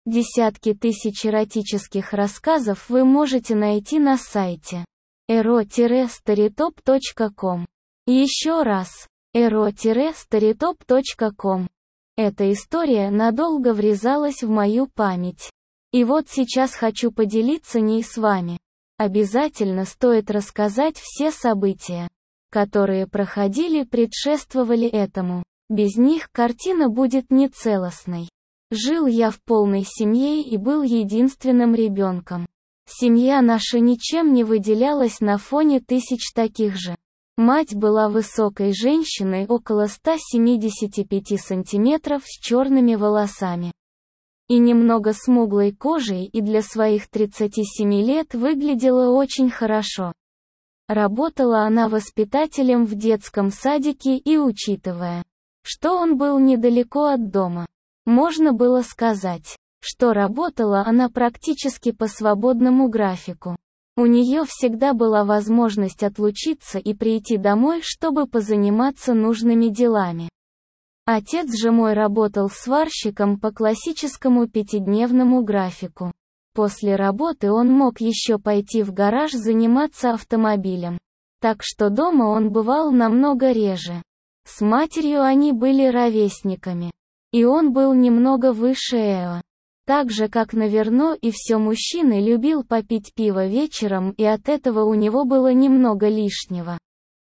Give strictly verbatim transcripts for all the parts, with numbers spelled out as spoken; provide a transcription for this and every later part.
Десятки тысяч эротических рассказов вы можете найти на сайте эро старитоп точка ком. Еще раз, эро старитоп точка ком. Эта история надолго врезалась в мою память. И вот сейчас хочу поделиться ней с вами. Обязательно стоит рассказать все события, которые проходили, предшествовали этому. Без них картина будет нецелостной. Жил я в полной семье и был единственным ребенком. Семья наша ничем не выделялась на фоне тысяч таких же. Мать была высокой женщиной около ста семидесяти пяти сантиметров с черными волосами и немного смуглой кожей, и для своих тридцати семи лет выглядела очень хорошо. Работала она воспитателем в детском садике, и учитывая, что он был недалеко от дома, можно было сказать, что работала она практически по свободному графику. У нее всегда была возможность отлучиться и прийти домой, чтобы позаниматься нужными делами. Отец же мой работал сварщиком по классическому пятидневному графику. После работы он мог еще пойти в гараж заниматься автомобилем. Так что дома он бывал намного реже. С матерью они были ровесниками. И он был немного выше Эо. Так же как, наверно, и все мужчины, любил попить пиво вечером, и от этого у него было немного лишнего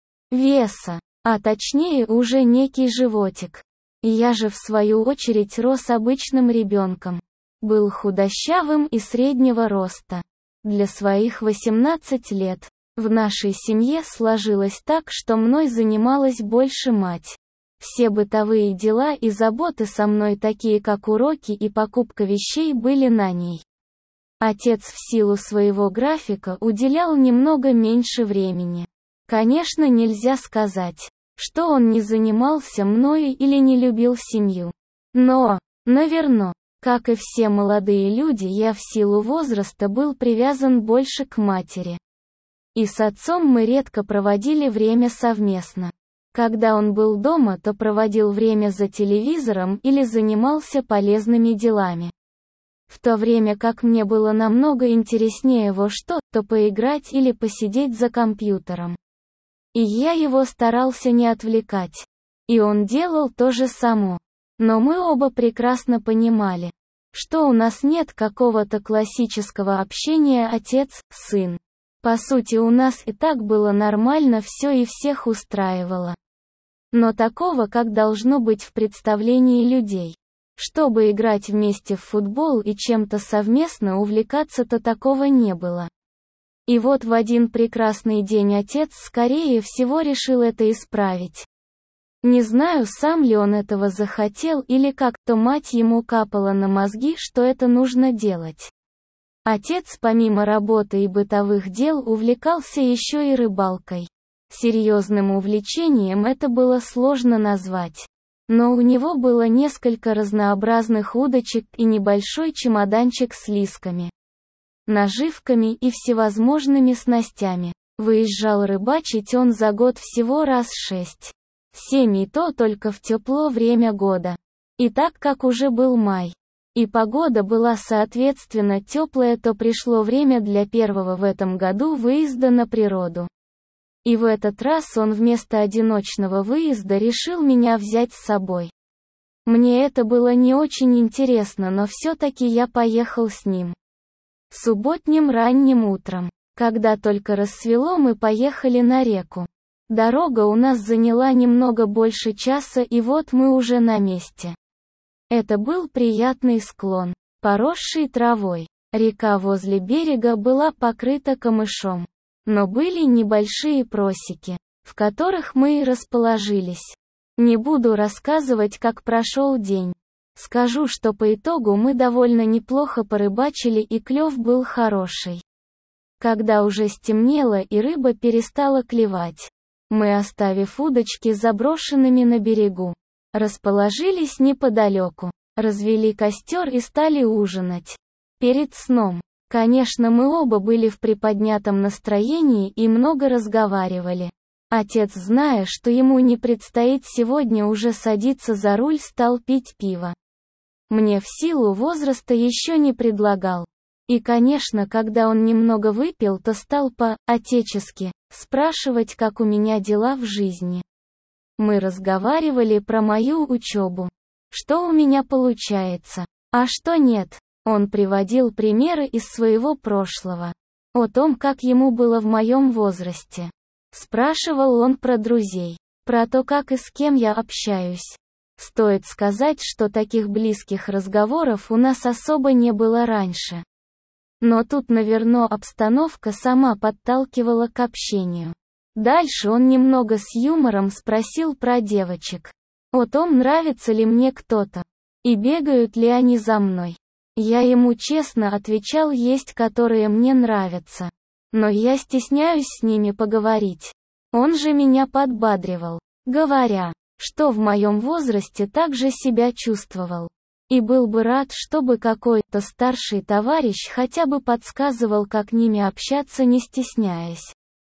веса, а точнее уже некий животик. И я же в свою очередь рос обычным ребенком. Был худощавым и среднего роста. Для своих восемнадцати лет. В нашей семье сложилось так, что мной занималась больше мать. Все бытовые дела и заботы со мной, такие как уроки и покупка вещей, были на ней. Отец в силу своего графика уделял немного меньше времени. Конечно, нельзя сказать, что он не занимался мною или не любил семью. Но, наверно, как и все молодые люди, я в силу возраста был привязан больше к матери. И с отцом мы редко проводили время совместно. Когда он был дома, то проводил время за телевизором или занимался полезными делами. В то время как мне было намного интереснее во что-то поиграть или посидеть за компьютером. И я его старался не отвлекать. И он делал то же самое. Но мы оба прекрасно понимали, что у нас нет какого-то классического общения отец-сын. По сути, у нас и так было нормально все и всех устраивало. Но такого, как должно быть в представлении людей. Чтобы играть вместе в футбол и чем-то совместно увлекаться-то, такого не было. И вот в один прекрасный день отец, скорее всего, решил это исправить. Не знаю, сам ли он этого захотел или как-то мать ему капала на мозги, что это нужно делать. Отец помимо работы и бытовых дел увлекался еще и рыбалкой. Серьезным увлечением это было сложно назвать. Но у него было несколько разнообразных удочек и небольшой чемоданчик с лисками, наживками и всевозможными снастями. Выезжал рыбачить он за год всего раз шесть. Семь, и то только в тепло время года. И так как уже был май, и погода была соответственно теплая, то пришло время для первого в этом году выезда на природу. И в этот раз он вместо одиночного выезда решил меня взять с собой. Мне это было не очень интересно, но все-таки я поехал с ним. Субботним ранним утром, когда только рассвело, мы поехали на реку. Дорога у нас заняла немного больше часа, и вот мы уже на месте. Это был приятный склон, поросший травой. Река возле берега была покрыта камышом. Но были небольшие просеки, в которых мы и расположились. Не буду рассказывать, как прошел день. Скажу, что по итогу мы довольно неплохо порыбачили, и клев был хороший. Когда уже стемнело и рыба перестала клевать, мы, оставив удочки заброшенными на берегу, расположились неподалеку, развели костер и стали ужинать. Перед сном, конечно, мы оба были в приподнятом настроении и много разговаривали. Отец, зная, что ему не предстоит сегодня уже садиться за руль, стал пить пиво. мне в силу возраста еще не предлагал. И, конечно, когда он немного выпил, то стал по-отечески спрашивать, как у меня дела в жизни. Мы разговаривали про мою учебу. Что у меня получается, а что нет. Он приводил примеры из своего прошлого. О том, как ему было в моем возрасте. Спрашивал он про друзей, про то, как и с кем я общаюсь. Стоит сказать, что таких близких разговоров у нас особо не было раньше. Но тут, наверное, обстановка сама подталкивала к общению. Дальше он немного с юмором спросил про девочек. О том, нравится ли мне кто-то. И бегают ли они за мной. Я ему честно отвечал, есть которые мне нравятся. Но я стесняюсь с ними поговорить. Он же меня подбадривал, говоря, что в моем возрасте так же себя чувствовал. И был бы рад, чтобы какой-то старший товарищ хотя бы подсказывал, как ними общаться, не стесняясь.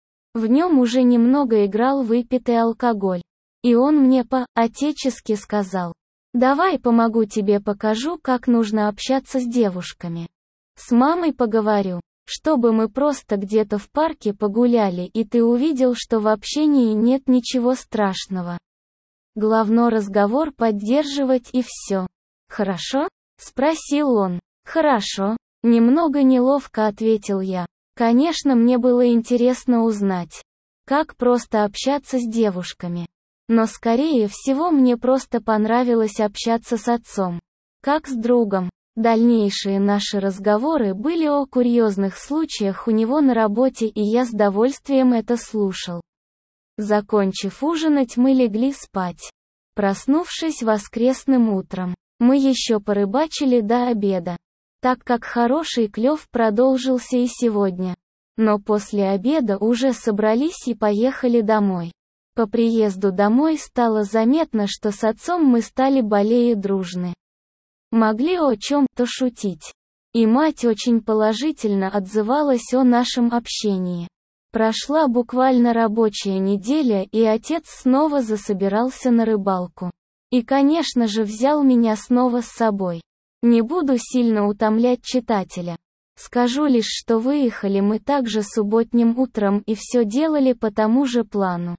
В нем уже немного играл выпитый алкоголь. И он мне по-отечески сказал: «Давай помогу тебе, покажу, как нужно общаться с девушками. С мамой поговорю, чтобы мы просто где-то в парке погуляли, и ты увидел, что в общении нет ничего страшного. Главное разговор поддерживать и все. Хорошо?» — спросил он. «Хорошо», — немного неловко ответил я. Конечно, мне было интересно узнать, как просто общаться с девушками. Но скорее всего мне просто понравилось общаться с отцом, как с другом. Дальнейшие наши разговоры были о курьезных случаях у него на работе, и я с удовольствием это слушал. Закончив ужинать, мы легли спать. Проснувшись воскресным утром, мы еще порыбачили до обеда, так как хороший клев продолжился и сегодня. Но после обеда уже собрались и поехали домой. По приезду домой стало заметно, что с отцом мы стали более дружны. Могли о чем-то шутить. И мать очень положительно отзывалась о нашем общении. Прошла буквально рабочая неделя, и отец снова засобирался на рыбалку. И, конечно же, взял меня снова с собой. Не буду сильно утомлять читателя. Скажу лишь, что выехали мы также субботним утром и все делали по тому же плану.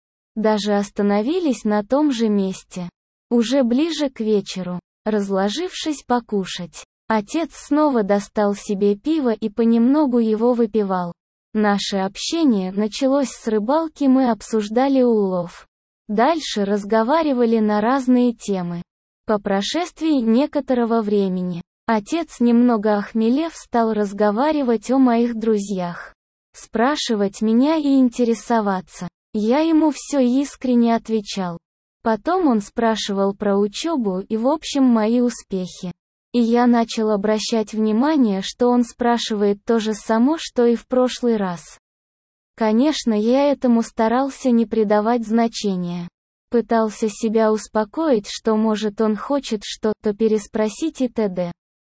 Даже остановились на том же месте. Уже ближе к вечеру, разложившись покушать, отец снова достал себе пиво и понемногу его выпивал. Наше общение началось с рыбалки, мы обсуждали улов. Дальше разговаривали на разные темы. По прошествии некоторого времени, отец, немного охмелев, стал разговаривать о моих друзьях. Спрашивать меня и интересоваться. Я ему все искренне отвечал. Потом он спрашивал про учебу и, в общем, мои успехи. И я начал обращать внимание, что он спрашивает то же самое, что и в прошлый раз. Конечно, я этому старался не придавать значения. Пытался себя успокоить, что может он хочет что-то переспросить и т.д.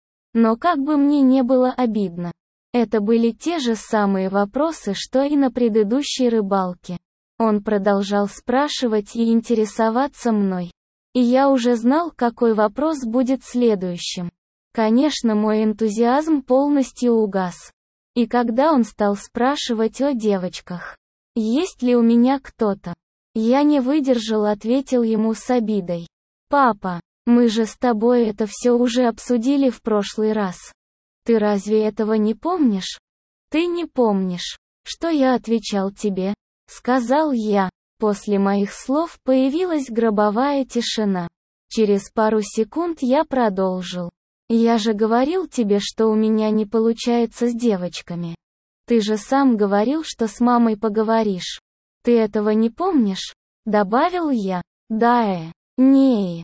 Но как бы мне не было обидно. Это были те же самые вопросы, что и на предыдущей рыбалке. Он продолжал спрашивать и интересоваться мной. И я уже знал, какой вопрос будет следующим. Конечно, мой энтузиазм полностью угас. И когда он стал спрашивать о девочках, есть ли у меня кто-то, я не выдержал, ответил ему с обидой: «Папа, мы же с тобой это все уже обсудили в прошлый раз. Ты разве этого не помнишь?» «Ты не помнишь, что я отвечал тебе?» — сказал я. После моих слов появилась гробовая тишина. Через пару секунд я продолжил. «Я же говорил тебе, что у меня не получается с девочками. Ты же сам говорил, что с мамой поговоришь. Ты этого не помнишь?» — добавил я. «Да, э, не,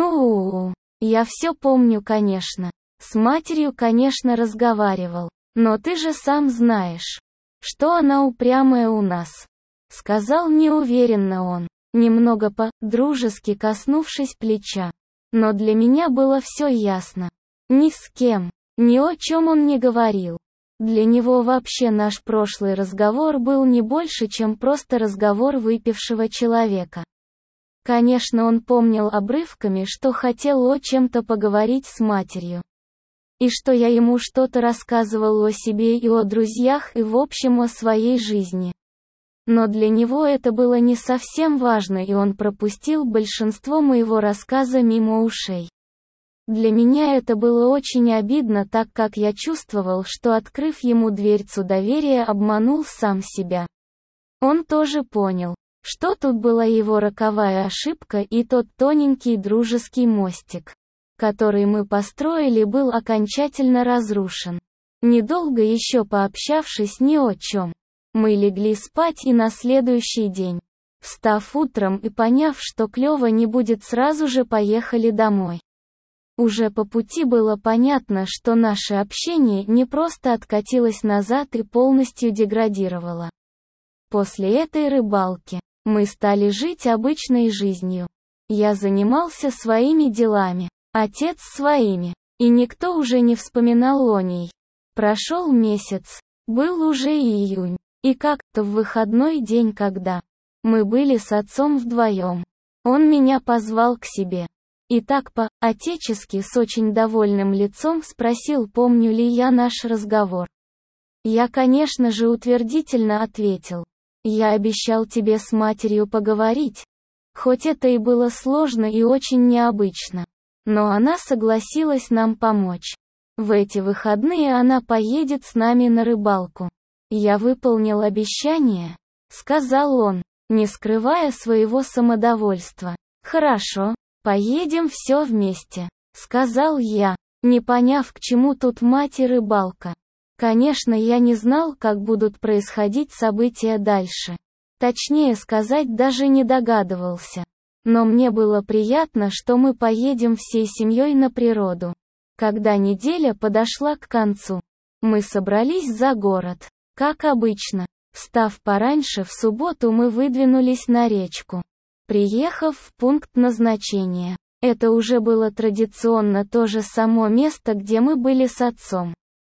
ну, я все помню, конечно. С матерью, конечно, разговаривал. Но ты же сам знаешь, что она упрямая у нас», — сказал неуверенно он, немного по-дружески коснувшись плеча. Но для меня было все ясно. Ни с кем, ни о чем он не говорил. Для него вообще наш прошлый разговор был не больше, чем просто разговор выпившего человека. Конечно, он помнил обрывками, что хотел о чем-то поговорить с матерью. И что я ему что-то рассказывал о себе и о друзьях и в общем о своей жизни. Но для него это было не совсем важно, и он пропустил большинство моего рассказа мимо ушей. Для меня это было очень обидно, так как я чувствовал, что, открыв ему дверцу доверия, обманул сам себя. Он тоже понял, что тут была его роковая ошибка, и тот тоненький дружеский мостик, который мы построили, был окончательно разрушен. Недолго еще пообщавшись ни о чем, мы легли спать, и на следующий день, встав утром и поняв, что клёво не будет, сразу же поехали домой. Уже по пути было понятно, что наше общение не просто откатилось назад и полностью деградировало. После этой рыбалки мы стали жить обычной жизнью. Я занимался своими делами, отец своими, и никто уже не вспоминал о ней. Прошел месяц, был уже июнь, и как-то в выходной день, когда мы были с отцом вдвоем, он меня позвал к себе. И так по-отечески с очень довольным лицом спросил, помню ли я наш разговор. Я, конечно же, утвердительно ответил. Я обещал тебе с матерью поговорить. Хоть это и было сложно и очень необычно. Но она согласилась нам помочь. В эти выходные она поедет с нами на рыбалку. Я выполнил обещание, сказал он, не скрывая своего самодовольства. Хорошо, поедем все вместе, сказал я, не поняв, к чему тут мать и рыбалка. Конечно, я не знал, как будут происходить события дальше. Точнее сказать, даже не догадывался. Но мне было приятно, что мы поедем всей семьей на природу. Когда неделя подошла к концу, мы собрались за город. Как обычно, встав пораньше в субботу, мы выдвинулись на речку. Приехав в пункт назначения, это уже было традиционно то же само место, где мы были с отцом.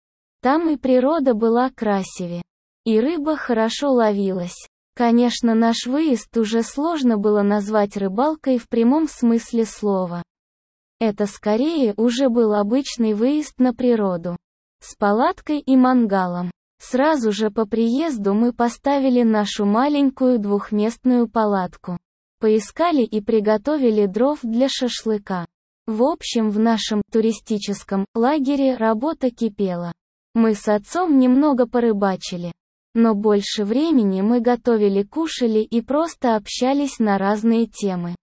Там и природа была красивее, и рыба хорошо ловилась. Конечно, наш выезд уже сложно было назвать рыбалкой в прямом смысле слова. Это скорее уже был обычный выезд на природу. С палаткой и мангалом. Сразу же по приезду мы поставили нашу маленькую двухместную палатку. Поискали и приготовили дров для шашлыка. В общем, в нашем туристическом лагере работа кипела. Мы с отцом немного порыбачили. Но больше времени мы готовили, кушали и просто общались на разные темы.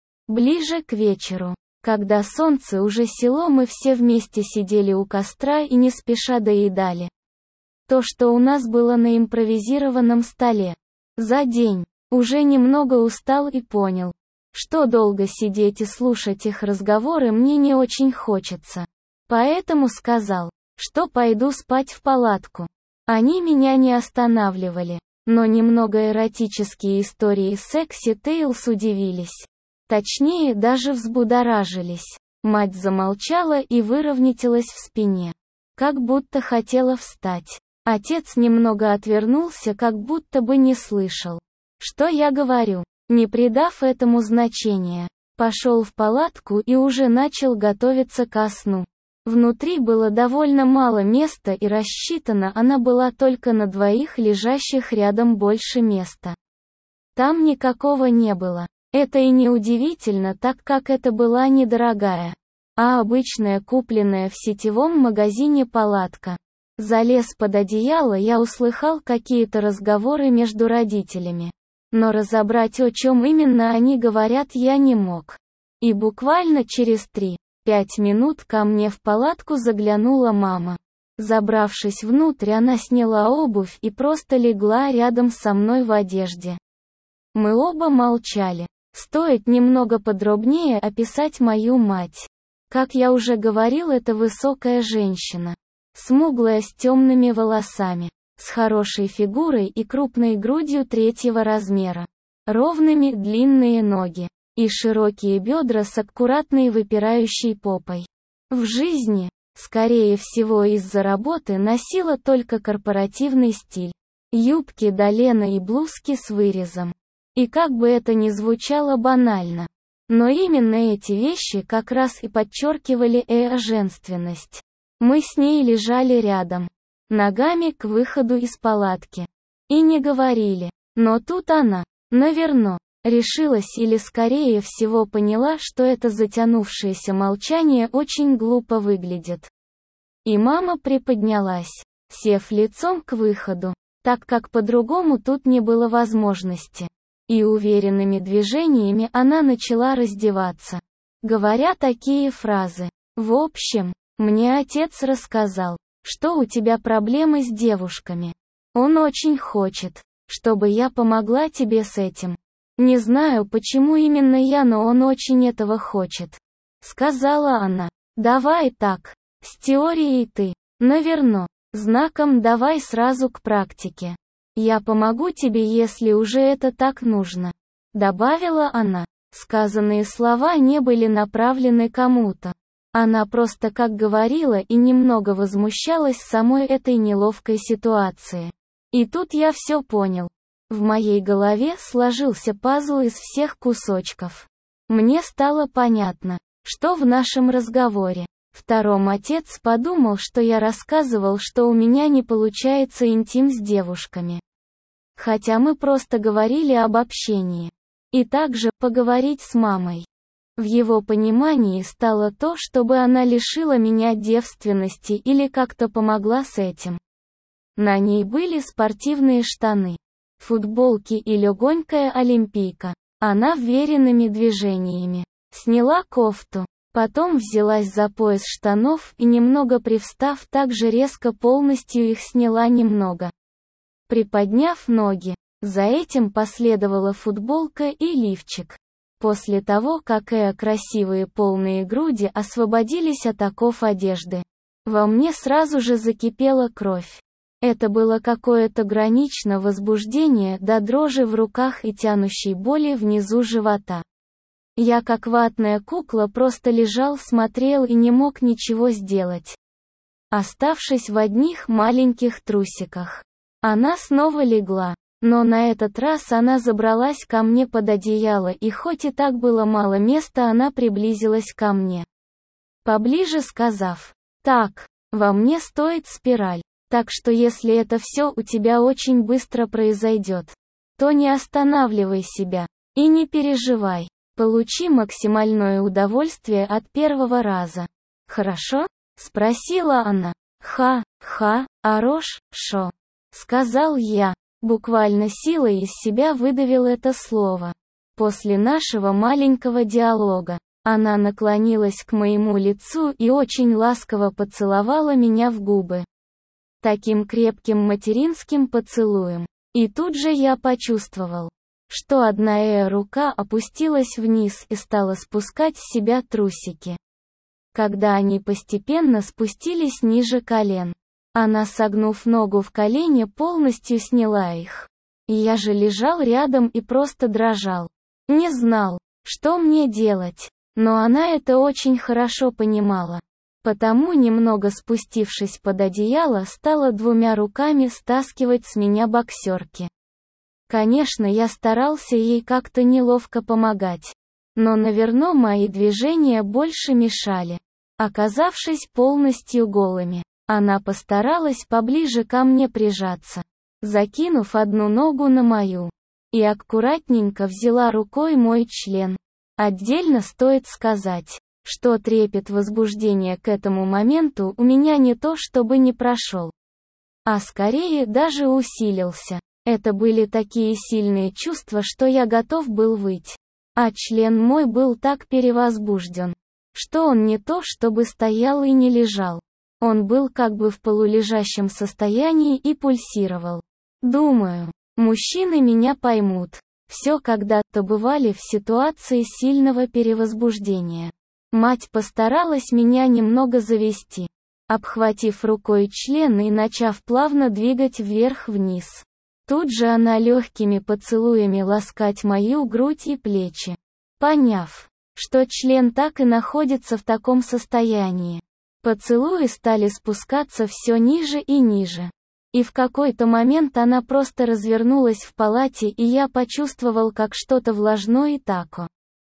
Ближе к вечеру, когда солнце уже село, мы все вместе сидели у костра и не спеша доедали то, что у нас было на импровизированном столе. За день уже немного устал и понял, что долго сидеть и слушать их разговоры мне не очень хочется. Поэтому сказал, что пойду спать в палатку. Они меня не останавливали, но немного эротические истории секси Тейлс удивились. Точнее, даже взбудоражились. Мать замолчала и выровнялась в спине, как будто хотела встать. Отец немного отвернулся, как будто бы не слышал, что я говорю, не придав этому значения. Пошел в палатку и уже начал готовиться ко сну. Внутри было довольно мало места, и рассчитана она была только на двоих, лежащих рядом, больше места там никакого не было. Это и не удивительно, так как это была недорогая, а обычная, купленная в сетевом магазине палатка. Залез под одеяло, я услыхал какие-то разговоры между родителями. Но разобрать, о чем именно они говорят, я не мог. И буквально через три-пять минут ко мне в палатку заглянула мама. Забравшись внутрь, она сняла обувь и просто легла рядом со мной в одежде. Мы оба молчали. Стоит немного подробнее описать мою мать. Как я уже говорил, это высокая женщина. Смуглая, с темными волосами, с хорошей фигурой и крупной грудью третьего размера. Ровными длинные ноги и широкие бедра с аккуратной выпирающей попой. В жизни, скорее всего из-за работы, носила только корпоративный стиль. Юбки до лена и блузки с вырезом. И как бы это ни звучало банально, но именно эти вещи как раз и подчеркивали ее женственность. Мы с ней лежали рядом, ногами к выходу из палатки. И не говорили. Но тут она, наверно, решилась или скорее всего поняла, что это затянувшееся молчание очень глупо выглядит. И мама приподнялась, сев лицом к выходу, так как по-другому тут не было возможности. И уверенными движениями она начала раздеваться, говоря такие фразы. В общем, мне отец рассказал, что у тебя проблемы с девушками. Он очень хочет, чтобы я помогла тебе с этим. Не знаю, почему именно я, но он очень этого хочет. Сказала она. Давай так, с теорией ты, наверно, знаком давай сразу к практике. Я помогу тебе, если уже это так нужно. Добавила она. Сказанные слова не были направлены кому-то. Она просто как говорила и немного возмущалась самой этой неловкой ситуации. И тут я все понял. В моей голове сложился пазл из всех кусочков. Мне стало понятно, что в нашем разговоре втором отец подумал, что я рассказывал, что у меня не получается интим с девушками. Хотя мы просто говорили об общении. И также поговорить с мамой. В его понимании стало то, чтобы она лишила меня девственности или как-то помогла с этим. На ней были спортивные штаны, футболки и легонькая олимпийка. Она уверенными движениями сняла кофту, потом взялась за пояс штанов и немного привстав, также резко полностью их сняла немного, приподняв ноги. За этим последовала футболка и лифчик. После того, как ее красивые полные груди освободились от оков одежды, во мне сразу же закипела кровь. Это было какое-то граничное возбуждение до дрожи в руках и тянущей боли внизу живота. Я как ватная кукла просто лежал, смотрел и не мог ничего сделать. Оставшись в одних маленьких трусиках, она снова легла. Но на этот раз она забралась ко мне под одеяло, и хоть и так было мало места, она приблизилась ко мне, поближе сказав: «Так, во мне стоит спираль, так что если это все у тебя очень быстро произойдет, то не останавливай себя, и не переживай, получи максимальное удовольствие от первого раза. Хорошо?» — спросила она. «Ха-ха, арош, шо?» — сказал я. Буквально силой из себя выдавил это слово. После нашего маленького диалога, она наклонилась к моему лицу и очень ласково поцеловала меня в губы. Таким крепким материнским поцелуем. И тут же я почувствовал, что одна ее рука опустилась вниз и стала спускать с себя трусики. Когда они постепенно спустились ниже колен, она, согнув ногу в колене, полностью сняла их. И я же лежал рядом и просто дрожал. Не знал, что мне делать, но она это очень хорошо понимала. Потому, немного спустившись под одеяло, стала двумя руками стаскивать с меня боксерки. Конечно, я старался ей как-то неловко помогать. Но, наверное, мои движения больше мешали. Оказавшись полностью голыми, она постаралась поближе ко мне прижаться, закинув одну ногу на мою, и аккуратненько взяла рукой мой член. Отдельно стоит сказать, что трепет возбуждения к этому моменту у меня не то чтобы не прошел, а скорее даже усилился. Это были такие сильные чувства, что я готов был выть. А член мой был так перевозбужден, что он не то чтобы стоял и не лежал. Он был как бы в полулежащем состоянии и пульсировал. Думаю, мужчины меня поймут. Все когда-то бывали в ситуации сильного перевозбуждения. Мать постаралась меня немного завести, обхватив рукой член и начав плавно двигать вверх-вниз. Тут же она легкими поцелуями ласкать мою грудь и плечи. Поняв, что член так и находится в таком состоянии, поцелуи стали спускаться все ниже и ниже. И в какой-то момент она просто развернулась в палате, и я почувствовал, как что-то влажное и тако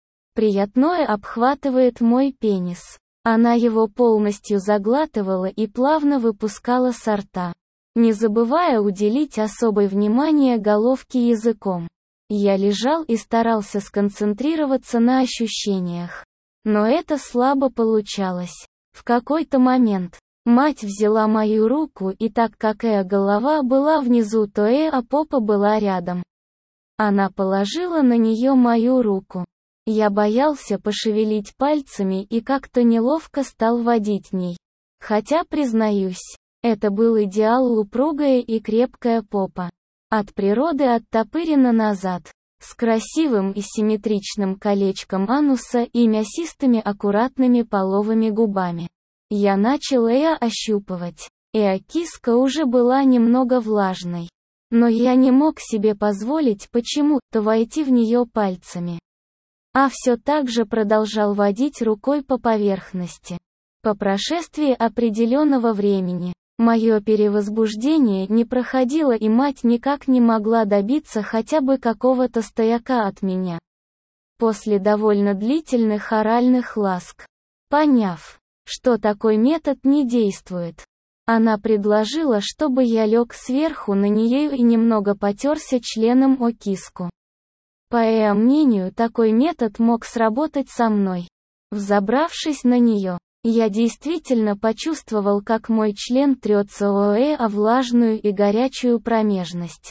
приятное обхватывает мой пенис. Она его полностью заглатывала и плавно выпускала со рта, не забывая уделить особое внимание головке языком. Я лежал и старался сконцентрироваться на ощущениях. Но это слабо получалось. В какой-то момент мать взяла мою руку, и так как Эа голова была внизу, то Эа попа была рядом. Она положила на нее мою руку. Я боялся пошевелить пальцами и как-то неловко стал водить ней. Хотя, признаюсь, это был идеал: упругая и крепкая попа. От природы оттопырена назад, с красивым и симметричным колечком ануса и мясистыми аккуратными половыми губами. Я начал Эа ощупывать. Эа киска уже была немного влажной. Но я не мог себе позволить почему-то войти в нее пальцами. А все так же продолжал водить рукой по поверхности. По прошествии определенного времени, мое перевозбуждение не проходило, и мать никак не могла добиться хотя бы какого-то стояка от меня. После довольно длительных оральных ласк, поняв, что такой метод не действует, она предложила, чтобы я лег сверху на нее и немного потерся членом о киску. По ее мнению, такой метод мог сработать со мной. Взобравшись на нее, я действительно почувствовал, как мой член трется о Эа о влажную и горячую промежность.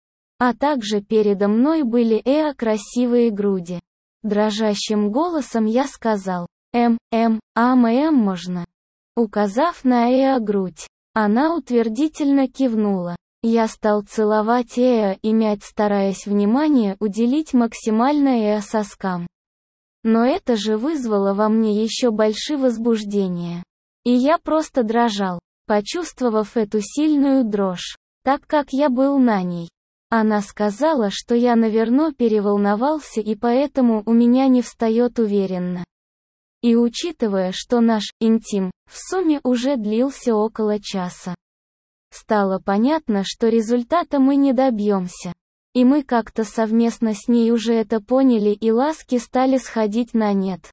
А также передо мной были Эа красивые груди. Дрожащим голосом я сказал: «Эм, эм, ам, эм можно?» Указав на Эа грудь, она утвердительно кивнула. Я стал целовать Эа и мять, стараясь внимание уделить максимально Эа соскам. Но это же вызвало во мне еще большее возбуждение. И я просто дрожал, почувствовав эту сильную дрожь, так как я был на ней. Она сказала, что я, наверное, переволновался, и поэтому у меня не встает уверенно. И учитывая, что наш интим в сумме уже длился около часа, стало понятно, что результата мы не добьемся. И мы как-то совместно с ней уже это поняли, и ласки стали сходить на нет.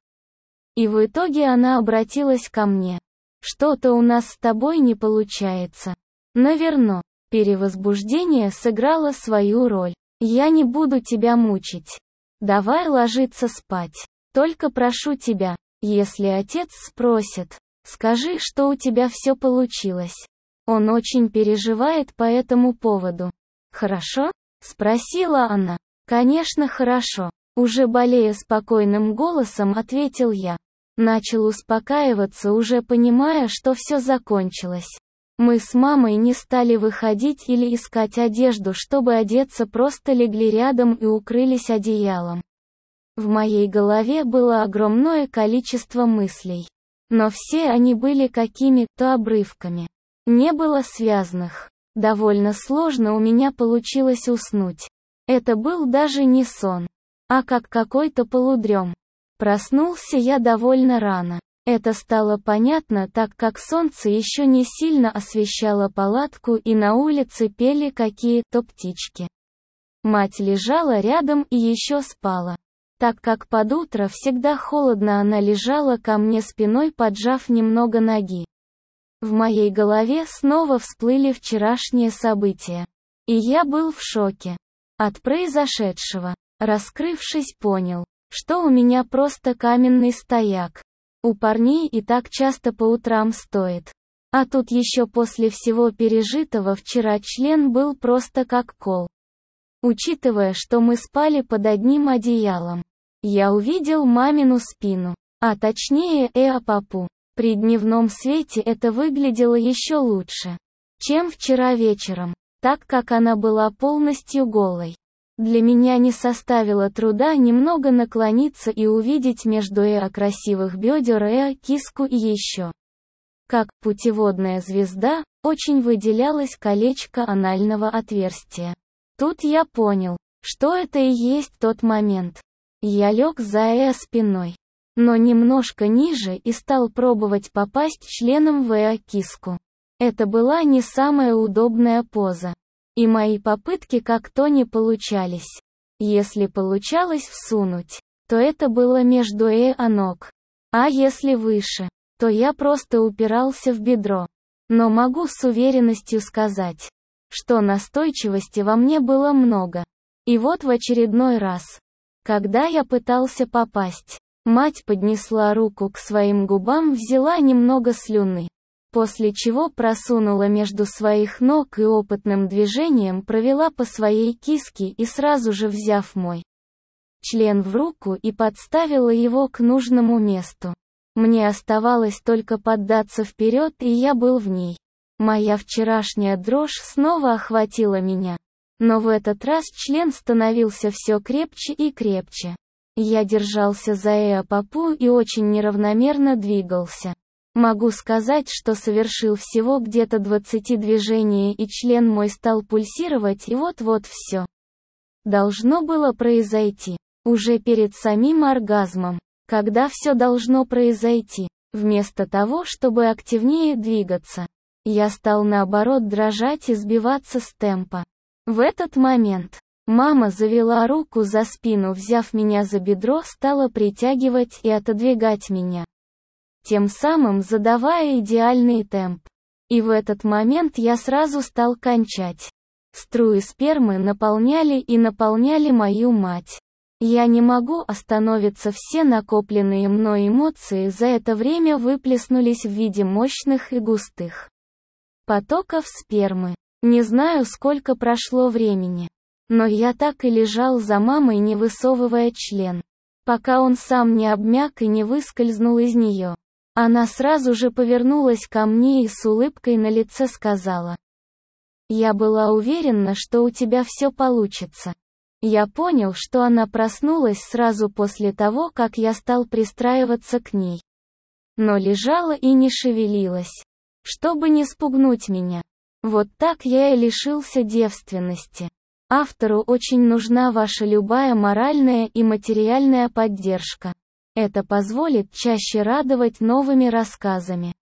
И в итоге она обратилась ко мне: «Что-то у нас с тобой не получается. Наверно, перевозбуждение сыграло свою роль. Я не буду тебя мучить. Давай ложиться спать. Только прошу тебя, если отец спросит, скажи, что у тебя все получилось. Он очень переживает по этому поводу. Хорошо?» — спросила она. «Конечно, хорошо», — уже более спокойным голосом ответил я. Начал успокаиваться, уже понимая, что все закончилось. Мы с мамой не стали выходить или искать одежду, чтобы одеться, просто легли рядом и укрылись одеялом. В моей голове было огромное количество мыслей. Но все они были какими-то обрывками. Не было связанных. Довольно сложно у меня получилось уснуть. Это был даже не сон, а как какой-то полудрем. Проснулся я довольно рано. Это стало понятно, так как солнце еще не сильно освещало палатку, и на улице пели какие-то птички. Мать лежала рядом и еще спала. Так как под утро всегда холодно, она лежала ко мне спиной, поджав немного ноги. В моей голове снова всплыли вчерашние события. И я был в шоке от произошедшего. Раскрывшись, понял, что у меня просто каменный стояк. У парней и так часто по утрам стоит. А тут еще после всего пережитого вчера член был просто как кол. Учитывая, что мы спали под одним одеялом, я увидел мамину спину, а точнее Эа папу. При дневном свете это выглядело еще лучше, чем вчера вечером, так как она была полностью голой. Для меня не составило труда немного наклониться и увидеть между Эа красивых бедер Эа киску, и еще, как путеводная звезда, очень выделялось колечко анального отверстия. Тут я понял, что это и есть тот момент. Я лег за Эа спиной, но немножко ниже, и стал пробовать попасть членом в Эа киску. Это была не самая удобная поза. И мои попытки как-то не получались. Если получалось всунуть, то это было между э и ног. А если выше, то я просто упирался в бедро. Но могу с уверенностью сказать, что настойчивости во мне было много. И вот в очередной раз, когда я пытался попасть, мать поднесла руку к своим губам, взяла немного слюны, после чего просунула между своих ног и опытным движением провела по своей киске и сразу же взяв мой член в руку и подставила его к нужному месту. Мне оставалось только поддаться вперед, и я был в ней. Моя вчерашняя дрожь снова охватила меня. Но в этот раз член становился все крепче и крепче. Я держался за эопопу и очень неравномерно двигался. Могу сказать, что совершил всего где-то двадцать движений, и член мой стал пульсировать, и вот-вот все должно было произойти. Уже перед самим оргазмом. Когда все должно произойти, вместо того, чтобы активнее двигаться, я стал наоборот дрожать и сбиваться с темпа. В этот момент мама завела руку за спину, взяв меня за бедро, стала притягивать и отодвигать меня, тем самым задавая идеальный темп. И в этот момент я сразу стал кончать. Струи спермы наполняли и наполняли мою мать. Я не могу остановиться, все накопленные мной эмоции за это время выплеснулись в виде мощных и густых потоков спермы. Не знаю, сколько прошло времени, но я так и лежал за мамой, не высовывая член, пока он сам не обмяк и не выскользнул из нее. Она сразу же повернулась ко мне и с улыбкой на лице сказала: «Я была уверена, что у тебя все получится». Я понял, что она проснулась сразу после того, как я стал пристраиваться к ней. Но лежала и не шевелилась, чтобы не спугнуть меня. Вот так я и лишился девственности. Автору очень нужна ваша любая моральная и материальная поддержка. Это позволит чаще радовать новыми рассказами.